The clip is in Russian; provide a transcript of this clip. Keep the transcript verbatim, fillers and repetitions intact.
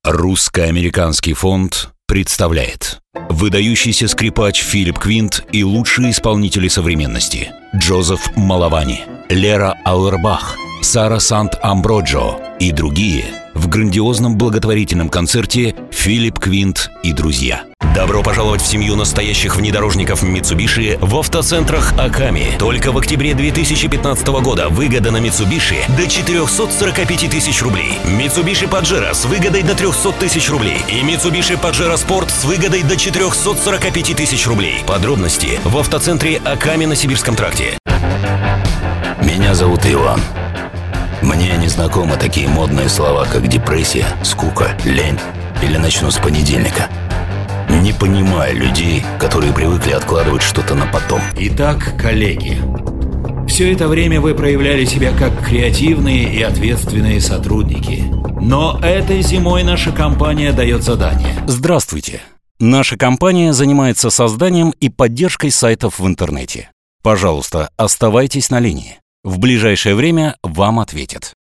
Русско-американский фонд представляет выдающийся скрипач Филипп Квинт и лучшие исполнители современности Джозеф Малавани, Лера Ауэрбах, Сара Сант-Амброджо и другие в грандиозном благотворительном концерте «Филипп Квинт и друзья». Добро пожаловать в семью настоящих внедорожников Mitsubishi в автоцентрах Аками. Только в октябре две тысячи пятнадцатого года выгода на Mitsubishi до четырехсот сорока пяти тысяч рублей. Mitsubishi Pajero с выгодой до трехсот тысяч рублей. И Mitsubishi Pajero Sport с выгодой до четырехсот сорока пяти тысяч рублей. Подробности в автоцентре Аками на Сибирском тракте. Меня зовут Иван. Мне не знакомы такие модные слова, как депрессия, скука, лень или начну с понедельника. Не понимаю людей, которые привыкли откладывать что-то на потом. Итак, коллеги, все это время вы проявляли себя как креативные и ответственные сотрудники. Но этой зимой наша компания дает задание. Здравствуйте. Наша компания занимается созданием и поддержкой сайтов в интернете. Пожалуйста, оставайтесь на линии. В ближайшее время вам ответят.